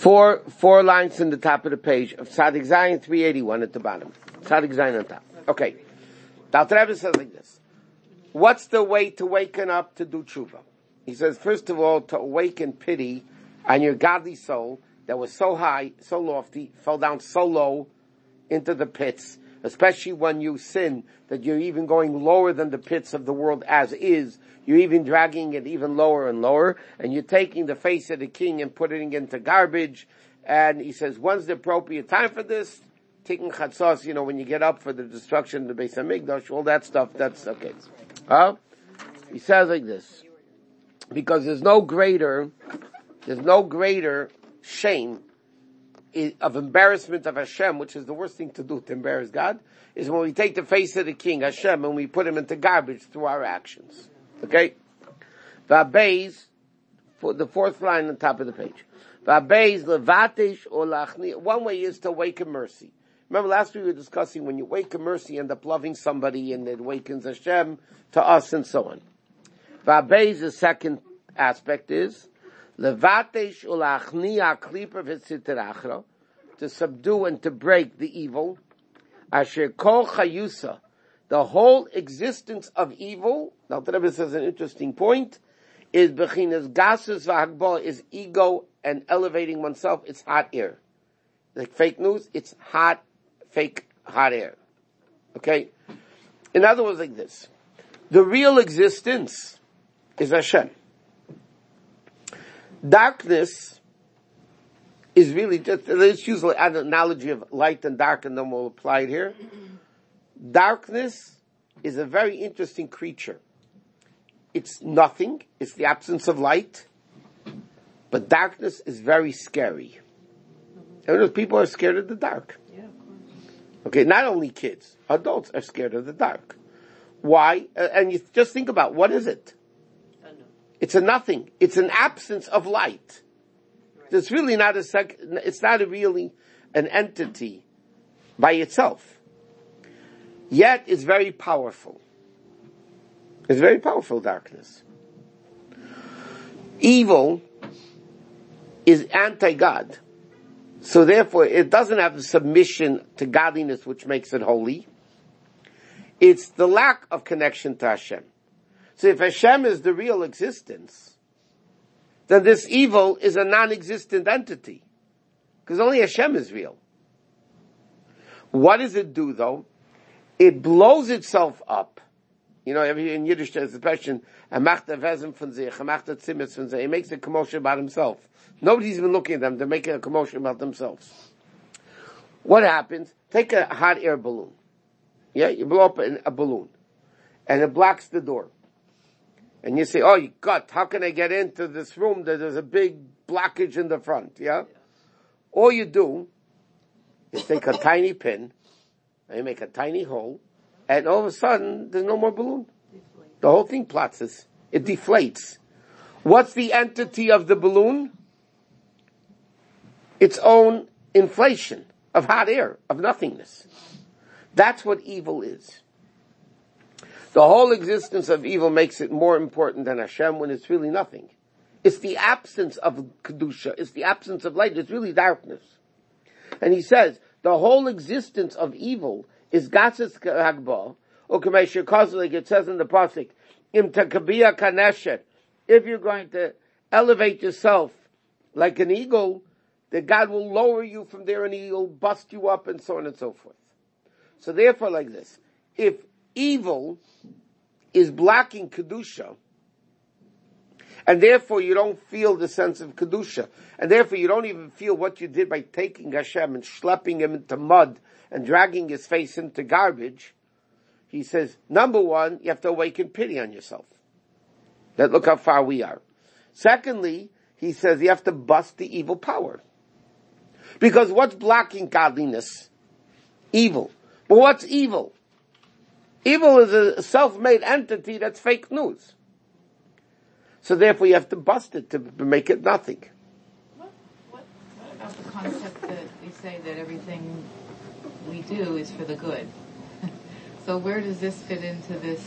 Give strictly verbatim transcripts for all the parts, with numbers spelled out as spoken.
Four, four lines in the top of the page of Tzadik Zayin three eighty-one at the bottom. Tzadik Zayin on top. Okay. The Alter Rebbe says like this. What's the way to waken up to do tshuva? He says, first of all, to awaken pity on your godly soul that was so high, so lofty, fell down so low into the pits, especially when you sin, that you're even going lower than the pits of the world as is. You're even dragging it even lower and lower, and you're taking the face of the king and putting it into garbage. And he says, when's the appropriate time for this? Tikkun Chatzos, you know, when you get up for the destruction of the Beis HaMikdash, all that stuff, that's okay. Huh? He says like this, because there's no greater, there's no greater shame of embarrassment of Hashem, which is the worst thing to do to embarrass God, is when we take the face of the king, Hashem, and we put him into garbage through our actions. Okay? V'abeis, for the fourth line on top of the page. V'abeis levatesh or lachni. One way is to awaken mercy. Remember last week we were discussing when you awaken mercy, you end up loving somebody and it awakens Hashem to us and so on. V'abeis, the second aspect is levatesh or lachni aklipa v'siter achra, to subdue and to break the evil. Asher kol chayusa, the whole existence of evil, now the Rebbe says an interesting point, is bechinas gasus v'hagbal, is ego and elevating oneself. It's hot air. Like fake news, it's hot, fake, hot air. Okay? In other words, like this. The real existence is Hashem. Darkness is really just, let's use an analogy of light and dark and then we'll apply it here. Darkness is a very interesting creature. It's nothing. It's the absence of light. But darkness is very scary. And people are scared of the dark. Yeah, of course. Okay, not only kids, adults are scared of the dark. Why? Uh, and you just think about, what is it? It's a nothing. It's an absence of light. Right. It's really not a sec- it's not a really an entity by itself. Yet it's very powerful. It's very powerful, darkness. Evil is anti-God. So therefore, it doesn't have the submission to godliness which makes it holy. It's the lack of connection to Hashem. So if Hashem is the real existence, then this evil is a non-existent entity. Because only Hashem is real. What does it do though? It blows itself up. You know, in Yiddish there's the expression, er macht a Wesen von sich, er macht a Zimmers von sich. He makes a commotion about himself. Nobody's even looking at them. They're making a commotion about themselves. What happens? Take a hot air balloon. Yeah, you blow up a balloon. And it blocks the door. And you say, oh, you God, how can I get into this room that there's a big blockage in the front? Yeah? All you do is take a tiny pin, and you make a tiny hole, and all of a sudden, there's no more balloon. The whole thing platses. It deflates. What's the entity of the balloon? Its own inflation of hot air, of nothingness. That's what evil is. The whole existence of evil makes it more important than Hashem when it's really nothing. It's the absence of Kedusha. It's the absence of light. It's really darkness. And he says, the whole existence of evil is Gatzes Hagba, or Kamesha Kozlik, it says in the Pasuk, Im Takabiya Kaneshet, if you're going to elevate yourself like an eagle, that God will lower you from there and he'll bust you up and so on and so forth. So therefore like this, if evil is blocking Kedusha, and therefore you don't feel the sense of Kedusha, and therefore you don't even feel what you did by taking Hashem and schlepping him into mud and dragging his face into garbage, he says, number one, you have to awaken pity on yourself. That look how far we are. Secondly, he says you have to bust the evil power. Because what's blocking godliness? Evil. But what's evil? Evil is a self-made entity that's fake news. So therefore you have to bust it to make it nothing. What, what, what about the concept that we say that everything we do is for the good? So where does this fit into this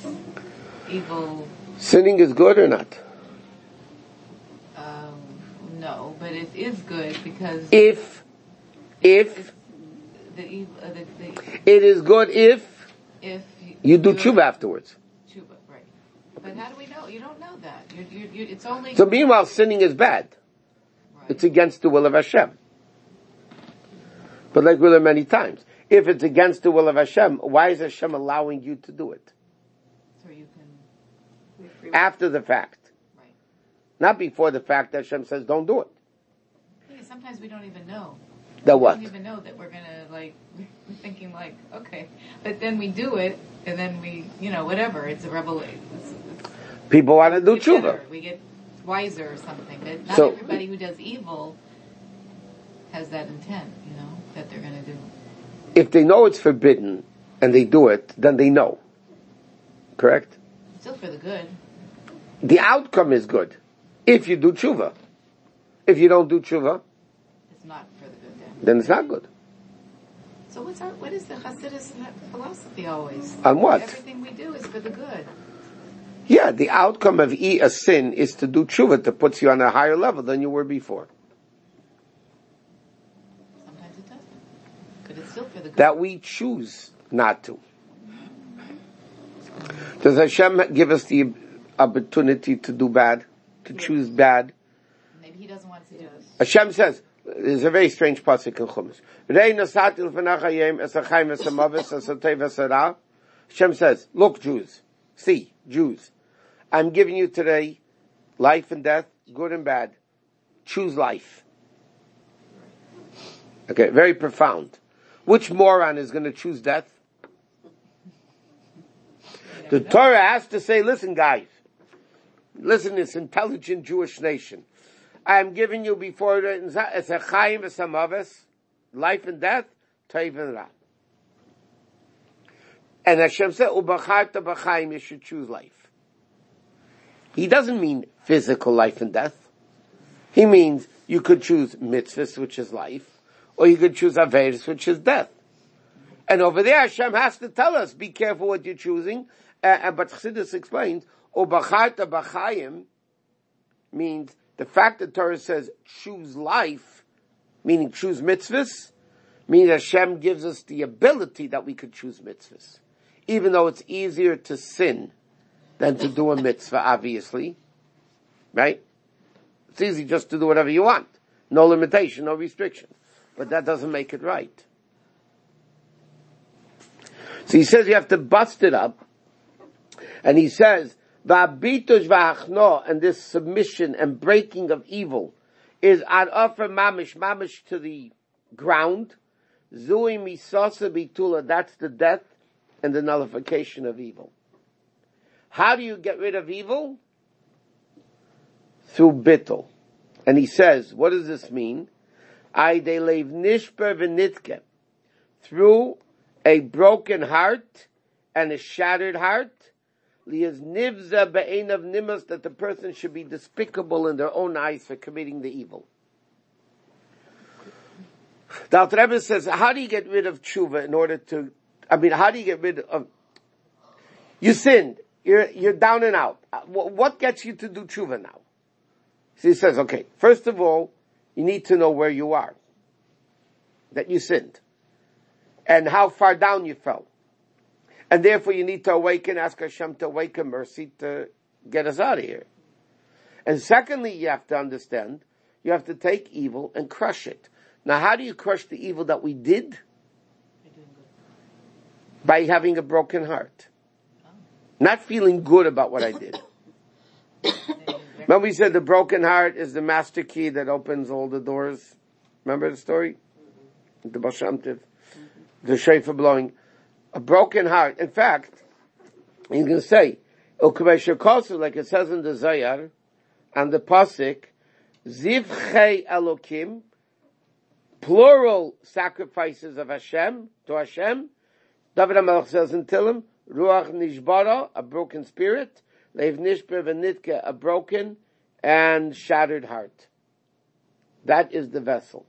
evil? Sinning is good or not? Um, no, but it's is good because If, if, the, ev- uh, the, the it is good if if you, you do you're- tshuva afterwards. tshuva, right? But how do we know? You don't know that. You, you, you, it's only So meanwhile, sinning is bad. right. It's against the will of Hashem. But like we learned many times, if it's against the will of Hashem, why is Hashem allowing you to do it? So you can After the fact. right. Not before the fact that Hashem says don't do it. Yeah, sometimes we don't even know. That We what? don't even know that we're gonna like. We're thinking like, okay, but then we do it, and then we, you know, whatever. It's a revelation. It's, it's, People want to do we get tshuva. better, we get wiser or something. But not So- everybody who does evil has that intent, you know, that they're gonna do. If they know it's forbidden and they do it, then they know. Correct? Still for the good. The outcome is good. If you do tshuva. If you don't do tshuva, It's not for the good then. then it's not good. So what's our, what is the Hasidus philosophy always? On what? Everything we do is for the good. Yeah, the outcome of e a sin is to do tshuva, that puts you on a higher level than you were before. Sometimes it doesn't. But it's still for the good. That we choose not to. Does Hashem give us the opportunity to do bad? To choose bad? Maybe he doesn't want us to do it. Hashem says, there's a very strange pasuk in Chumash. Rei nasati l'fnach hayom es hachayim es hamavis es hatov es hara. Hashem says, look, Jews, see, Jews, I'm giving you today life and death, good and bad. Choose life. Okay, very profound. Which moron is going to choose death? The Torah has to say, listen, guys, listen, this intelligent Jewish nation. I am giving you before it as a chayim as a mavis, life and death, tov and ra. And Hashem said, ubacharta b'chayim, you should choose life. He doesn't mean physical life and death. He means you could choose mitzvahs, which is life, or you could choose averis, which is death. And over there, Hashem has to tell us, be careful what you're choosing. Uh, but Chassidus explains, ubacharta b'chayim means the fact that Torah says choose life, meaning choose mitzvahs, means Hashem gives us the ability that we could choose mitzvahs. Even though it's easier to sin than to do a mitzvah, obviously. Right? It's easy just to do whatever you want. No limitation, no restriction. But that doesn't make it right. So he says you have to bust it up. And he says, V'abitush v'achno, and this submission and breaking of evil is ad offer mamish, mamish to the ground. Zui misasa bitula, that's the death and the nullification of evil. How do you get rid of evil? Through bittul. And he says, what does this mean? Ay de leiv nishper v'nitke. Through a broken heart and a shattered heart, lias nivza be'enav nimas, that the person should be despicable in their own eyes for committing the evil. The Alter Rebbe says, how do you get rid of tshuva in order to, I mean, how do you get rid of, you sinned, you're, you're down and out. What gets you to do tshuva now? So he says, okay, first of all, you need to know where you are, that you sinned, and how far down you fell. And therefore you need to awaken, ask Hashem to awaken mercy to get us out of here. And secondly, you have to understand, you have to take evil and crush it. Now how do you crush the evil that we did? By having a broken heart. Not feeling good about what I did. Remember we said the broken heart is the master key that opens all the doors? Remember the story? The Baal Shem Tov, the shofar blowing. A broken heart. In fact, you can say, like it says in the Zayar, and the Pasuk, Zivchei Elokim, plural sacrifices of Hashem, to Hashem. David HaMelech says in Tillim, Ruach Nishbara, a broken spirit, Leiv Nishber V'Nitke, a broken and shattered heart. That is the vessel.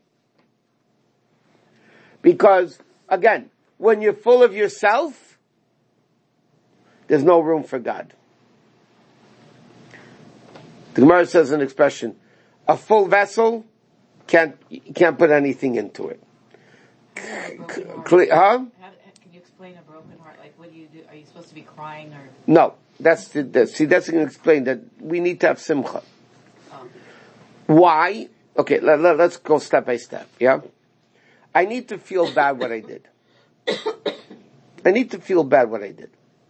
Because, again, when you're full of yourself, there's no room for God. The Gemara says an expression, a full vessel can't, you can't put anything into it. Cle- huh? How, can you explain a broken heart? Like, what do you do? Are you supposed to be crying or? No, that's the, the see. That's going to explain that we need to have simcha. Oh. Why? Okay, let, let, let's go step by step. Yeah, I need to feel bad what I did. I need to feel bad what I did.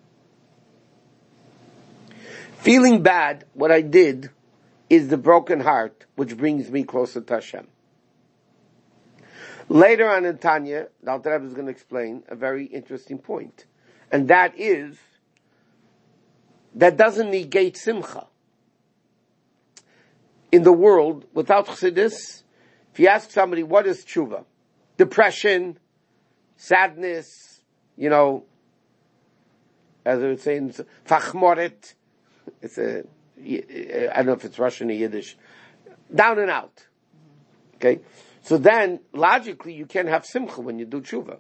Feeling bad what I did is the broken heart which brings me closer to Hashem. Later on in Tanya, the Alter Rebbe is going to explain a very interesting point. And that is, that doesn't negate simcha. In the world, without chassidus, if you ask somebody, what is tshuva? Depression, sadness, you know, as I was saying, fachmoret, it's a, I don't know if it's Russian or Yiddish, down and out. Okay? So then, logically, you can't have simcha when you do tshuva.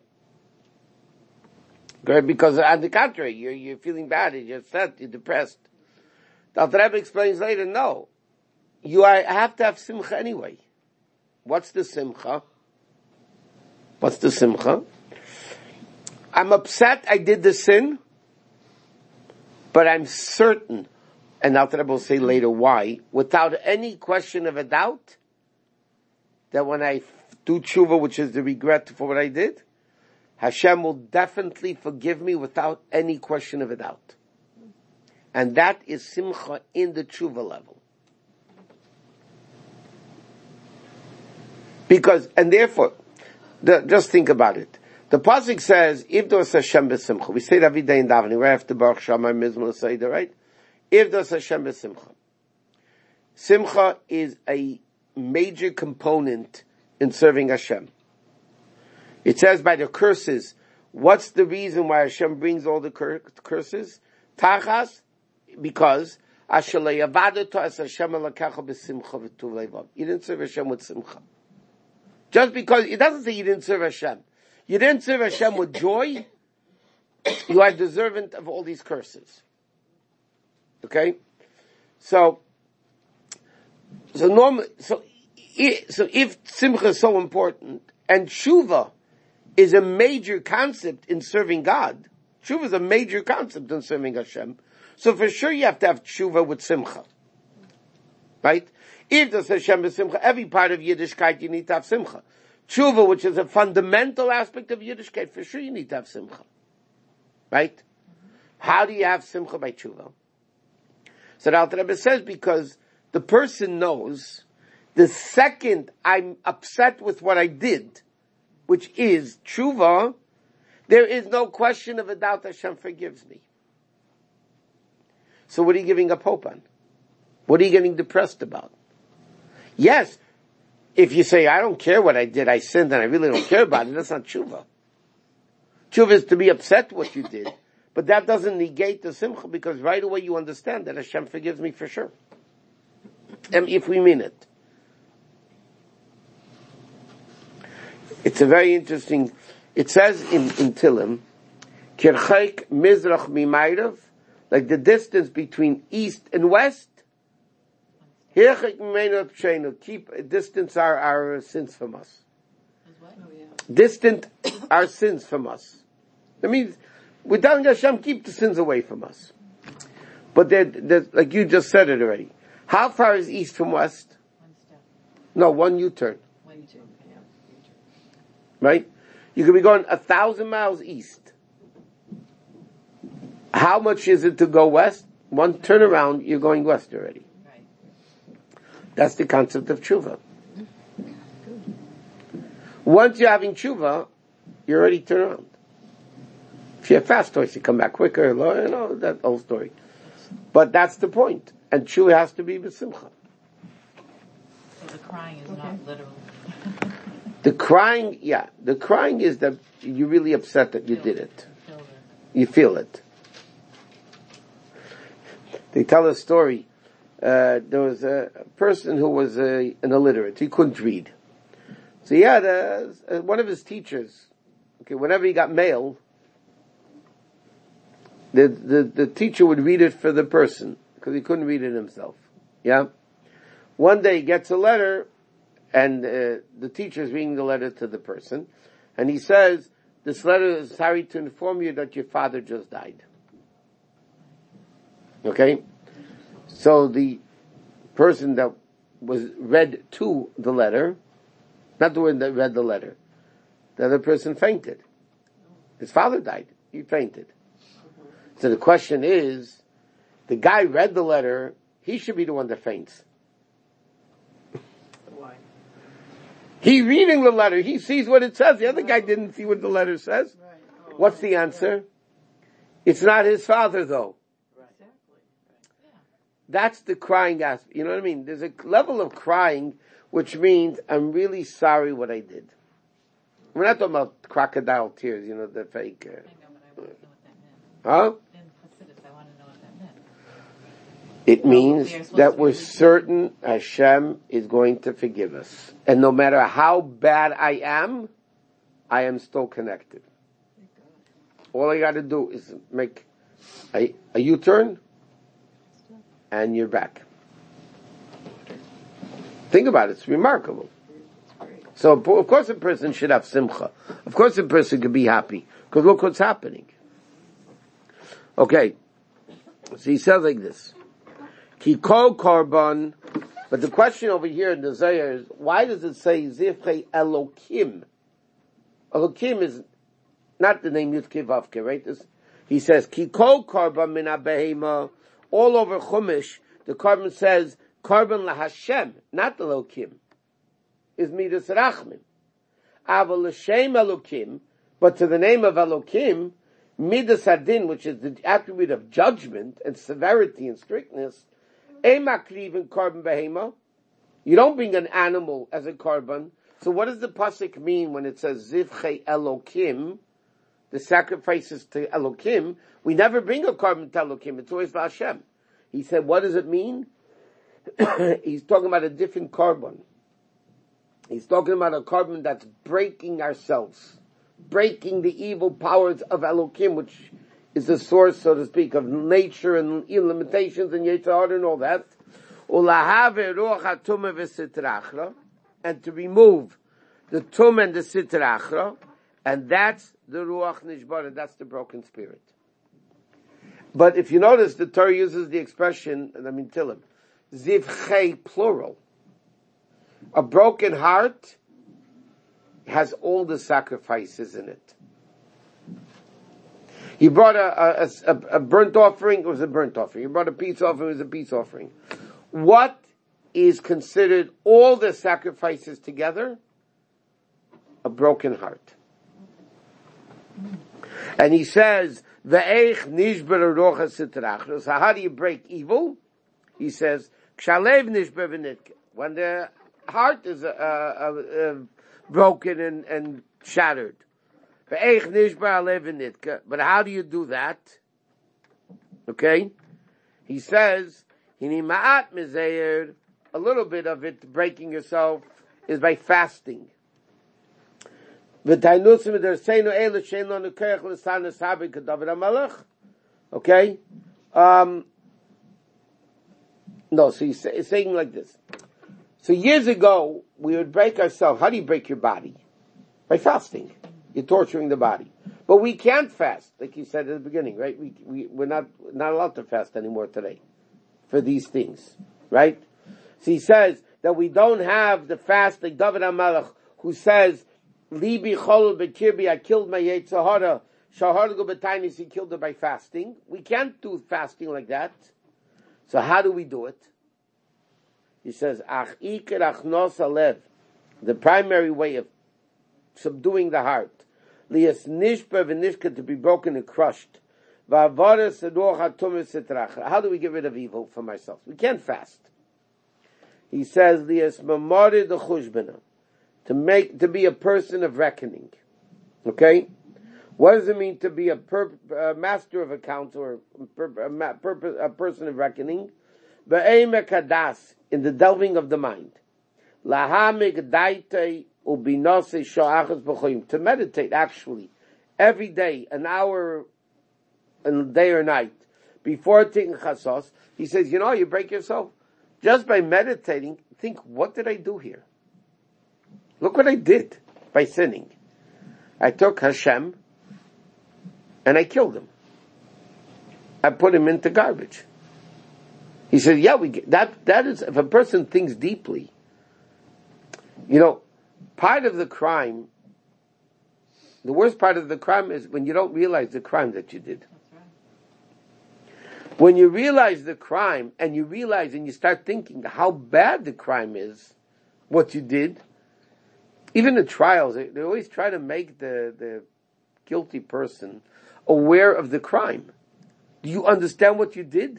Okay? Because on the contrary, you're, you're feeling bad, you're upset, you're depressed. The Alter Rebbe explains later, no. You are, have to have simcha anyway. What's the simcha? What's the simcha? I'm upset I did the sin, but I'm certain, and Alter Rebbe will say later why, without any question of a doubt, that when I do tshuva, which is the regret for what I did, Hashem will definitely forgive me without any question of a doubt. And that is simcha in the tshuva level. Because, and therefore, the, just think about it. The pasuk says, "If dos Hashem b'simcha," we say that every day in davening, right after Baruch Shamar Mizmor Seder, right? If dos Hashem b'simcha, simcha is a major component in serving Hashem. It says by the curses, what's the reason why Hashem brings all the cur- curses? Tachas, because you didn't serve Hashem with simcha. Just because, it doesn't say you didn't serve Hashem. You didn't serve Hashem with joy, you are deserving of all these curses. Okay? So, so normal, so, so if simcha is so important, and tshuva is a major concept in serving God, tshuva is a major concept in serving Hashem, so for sure you have to have tshuva with simcha. Right? If there's Hashem with simcha, every part of Yiddishkeit you need to have simcha. Tshuva, which is a fundamental aspect of Yiddishkeit, for sure you need to have simcha. Right? How do you have simcha by tshuva? So the Alter Rebbe says, because the person knows the second I'm upset with what I did, which is tshuva, there is no question of a doubt Hashem forgives me. So what are you giving up hope on? What are you getting depressed about? Yes, if you say, I don't care what I did, I sinned and I really don't care about it, that's not tshuva. Tshuva is to be upset what you did. But that doesn't negate the simcha, because right away you understand that Hashem forgives me for sure. And if we mean it. It's a very interesting, it says in, in Tillim, Kirchaik Mizrach Mimayrav, like the distance between east and west, keep distance our, our sins from us. Distant our sins from us. That means we're telling Hashem, keep the sins away from us. But they're, they're, like you just said it already. How far is east from west? One step. No, one U-turn. One U-turn, yeah. Right? You could be going a thousand miles east. How much is it to go west? One turnaround, you're going west already. That's the concept of tshuva. Once you're having tshuva, you're already turned around. If you have fast toys, you come back quicker, you know, that whole story. But that's the point. And tshuva has to be b'simcha. So the crying is okay. Not literal. The crying, yeah, the crying is that you're really upset that you did it. Feel it. You feel it. They tell a story. Uh, there was a person who was uh, an illiterate. He couldn't read. So he had a, a, one of his teachers. Okay, whenever he got mail, the, the, the teacher would read it for the person because he couldn't read it himself. Yeah. One day he gets a letter, and uh, the teacher is reading the letter to the person, and he says, this letter is sorry to inform you that your father just died. Okay? So the person that was read to the letter, not the one that read the letter, the other person fainted. His father died. He fainted. So the question is, the guy read the letter, he should be the one that faints. Why? He reading the letter, he sees what it says. The other guy didn't see what the letter says. Right. Oh, What's the answer? It's not his father though. Right. Exactly. Yeah. That's the crying aspect. You know what I mean? There's a level of crying which means I'm really sorry what I did. We're not talking about crocodile tears, you know, the fake. Uh, I know, but I want to know what that meant. huh? In Hasidus, I want to know what that meant. It So means we are supposed that to we're be- certain Hashem is going to forgive us. And no matter how bad I am, I am still connected. All I gotta do is make a, a U-turn, and you're back. Think about it, it's remarkable. So, of course a person should have simcha. Of course a person could be happy. Because look what's happening. Okay. So he says like this. Ki kol korban. But the question over here in the Zohar is, why does it say Zivchei Elokim? Elokim is not the name Yudke Vavke, right? This, he says, Ki kol korban min ha-behema. All over Chumash, the korban says, korban la-Hashem, not the Elokim. Is Midas Rachmin. Aval l'shem Elokim, but to the name of Elokim, Midas Adin, which is the attribute of judgment and severity and strictness, Emakriv in korban behema. You don't bring an animal as a korban. So what does the pasuk mean when it says Zivchei Elokim, the sacrifices to Elokim? We never bring a korban to Elokim. It's always to Hashem. He said, what does it mean? He's talking about a different korban. He's talking about a korban that's breaking ourselves, breaking the evil powers of Elokim, which is the source, so to speak, of nature and limitations and Yetzer Hara and all that. And to remove the tum and the sitra achra, and that's the ruach nishbara, that's the broken spirit. But if you notice, the Torah uses the expression, I mean, Tilim, zivchei plural. A broken heart has all the sacrifices in it. He brought a, a, a, a burnt offering, it was a burnt offering. He brought a peace offering, it was a peace offering. What is considered all the sacrifices together? A broken heart. And he says, Ve'eich nishber rocha sitrach. So how do you break evil? He says, Kshalev nishber v'nitke. When the heart is uh, uh, uh, broken and, and shattered. But how do you do that? Okay? He says, a little bit of it, breaking yourself, is by fasting. Okay? Um, no, so he's, he's saying like this. So years ago, we would break ourselves. How do you break your body? By fasting. You're torturing the body. But we can't fast, like you said at the beginning, right? We, we, we're not, not allowed to fast anymore today for these things, right? So he says that we don't have the fast like David HaMelech, who says, Libi chol b'kirbi, I killed my Yetzer Hara, Shahar go b'tainis, he killed it by fasting. We can't do fasting like that. So how do we do it? He says, Ach iker achnos alev, the primary way of subduing the heart, lias nishber v'nishka, to be broken and crushed. How do we get rid of evil from ourselves? We can't fast. He says, lias mamari the chushbena, to make, to be a person of reckoning. Okay? What does it mean to be a per, uh, master of accounts, or per, a, per, a person of reckoning? Ba'emekadas, in the delving of the mind. Lahamig daitei ubinose sha'achas b'choyim, to meditate actually every day, an hour, a day or night, before taking chasos. He says, you know, you break yourself just by meditating. Think, what did I do here? Look what I did by sinning. I took Hashem and I killed him. I put him into garbage. He said, yeah, we get, that, that is, if a person thinks deeply, you know, part of the crime, the worst part of the crime is when you don't realize the crime that you did. When you realize the crime and you realize and you start thinking how bad the crime is, what you did, even the trials, they, they always try to make the, the guilty person aware of the crime. Do you understand what you did?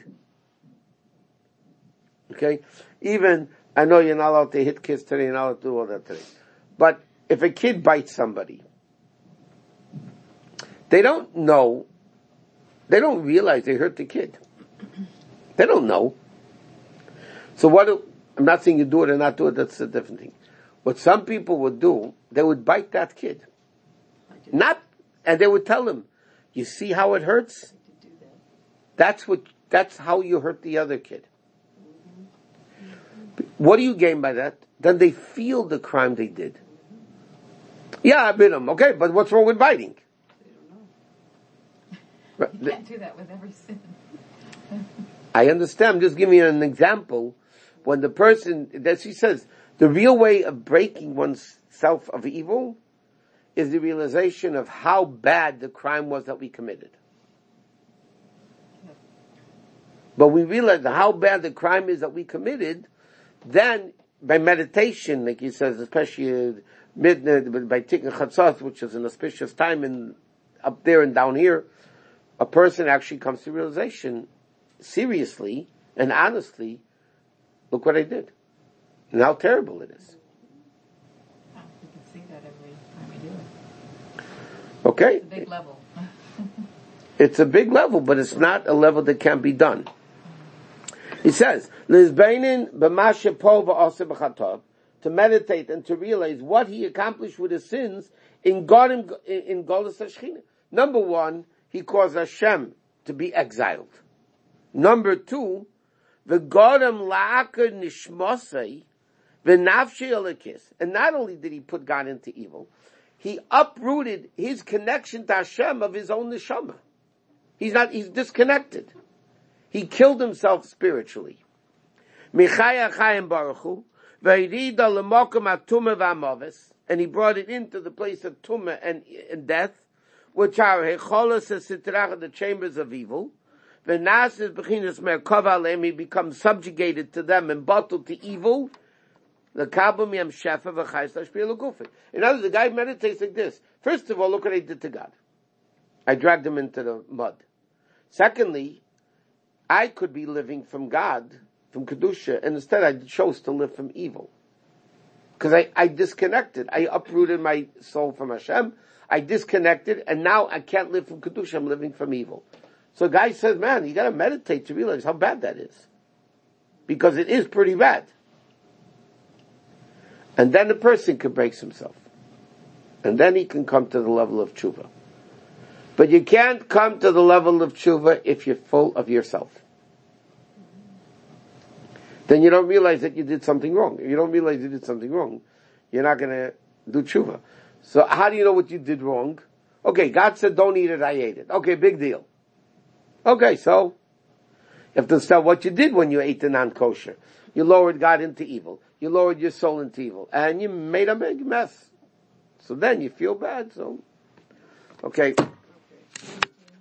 Okay? Even, I know you're not allowed to hit kids today, you're not allowed to do all that today. But if a kid bites somebody, they don't know, they don't realize they hurt the kid. They don't know. So what do, I'm not saying you do it or not do it, that's a different thing. What some people would do, they would bite that kid. Not, and they would tell him, you see how it hurts? That's what, that's how you hurt the other kid. What do you gain by that? Then they feel the crime they did. Yeah, I bit him. Okay, but what's wrong with biting? You can't do that with every sin. I understand. Just give me an example. When the person, that she says, the real way of breaking oneself of evil is the realization of how bad the crime was that we committed. But we realize how bad the crime is that we committed, then by meditation, like he says, especially midnight, by taking chatzos, which is an auspicious time in, up there and down here, a person actually comes to realization, seriously and honestly, look what I did. And how terrible it is. Oh, we can see that every time we do it. Okay? It's a big level. It's a big level, but it's not a level that can be done. He says, to meditate and to realize what he accomplished with his sins in God, in Golus HaShechina. Number one, he caused Hashem to be exiled. Number two, the Godam La'akar Nishmosei, V'nafshei Elokis. And not only did he put God into evil, he uprooted his connection to Hashem of his own neshama. He's not, he's disconnected. He killed himself spiritually. Michaya Chayim Baruch Hu, V'yirida L'mokum HaTumah V'Hamoves, and he brought it into the place of tumah and, and death, which are Hecholos HaSitrach, the chambers of evil. V'nasis B'chinas Merkava Aleim, he becomes subjugated to them and bottled to evil. L'kabel Miyam Shefa V'chayis L'shpia L'gufi. In other words, the guy meditates like this. First of all, look what I did to God. I dragged him into the mud. Secondly, I could be living from God, from Kedusha, and instead I chose to live from evil. Because I, I disconnected. I uprooted my soul from Hashem. I disconnected, and now I can't live from Kedusha. I'm living from evil. So a guy says, man, you gotta meditate to realize how bad that is. Because it is pretty bad. And then the person can break himself. And then he can come to the level of tshuva. But you can't come to the level of tshuva if you're full of yourself. Then you don't realize that you did something wrong. If you don't realize you did something wrong, you're not gonna do tshuva. So how do you know what you did wrong? Okay, God said don't eat it, I ate it. Okay, big deal. Okay, so you have to understand what you did when you ate the non-kosher. You lowered God into evil. You lowered your soul into evil. And you made a big mess. So then you feel bad, so. Okay.